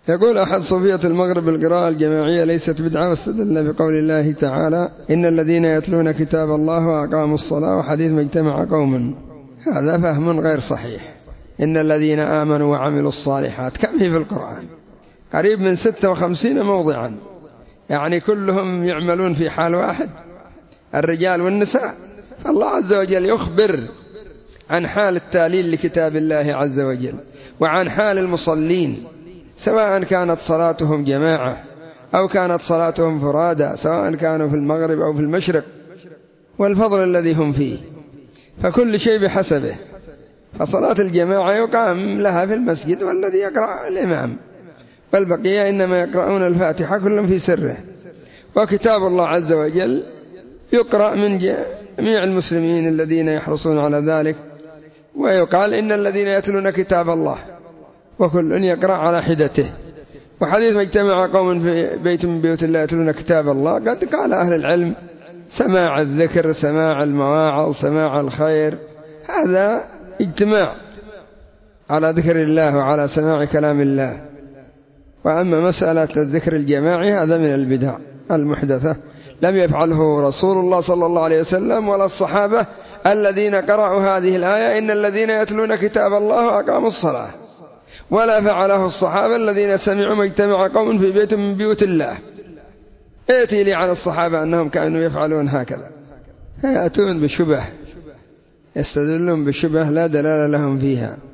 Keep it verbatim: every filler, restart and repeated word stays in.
يقول أحد صوفية المغرب: القراءة الجماعية ليست بدعة، واستدل بقول الله تعالى: إن الذين يتلون كتاب الله وأقاموا الصلاة، وحديث ما اجتمع قوم. هذا فهم غير صحيح. إن الذين آمنوا وعملوا الصالحات كم هي في القرآن؟ قريب من ستة وخمسين موضعا، يعني كلهم يعملون في حال واحد، الرجال والنساء. فالله عز وجل يخبر عن حال التالين لكتاب الله عز وجل، وعن حال المصلين، سواء كانت صلاتهم جماعة أو كانت صلاتهم فرادى، سواء كانوا في المغرب أو في المشرق، والفضل الذي هم فيه. فكل شيء بحسبه. فصلاة الجماعة يقام لها في المسجد والذي يقرأ الإمام، والبقية إنما يقرؤون الفاتحة كلهم في سره. وكتاب الله عز وجل يقرأ من جميع المسلمين الذين يحرصون على ذلك. ويقال: إن الذين يتلون كتاب الله، وكل يقرأ على حدته. وحديث ما اجتمع قوم في بيت من بيوت الله يتلون كتاب الله، قد قال أهل العلم: سماع الذكر، سماع المواعظ، سماع الخير، هذا اجتماع على ذكر الله وعلى سماع كلام الله. وأما مسألة الذكر الجماعي هذا من البدع المحدثة، لم يفعله رسول الله صلى الله عليه وسلم ولا الصحابة الذين قرأوا هذه الآية: إن الذين يتلون كتاب الله وأقاموا الصلاة. ولا فعله الصحابة الذين سمعوا ما اجتمع قوم في بيت من بيوت الله. ائتي لي عن الصحابة أنهم كانوا يفعلون هكذا. يأتون بشبه، يستدلون بشبه لا دلالة لهم فيها.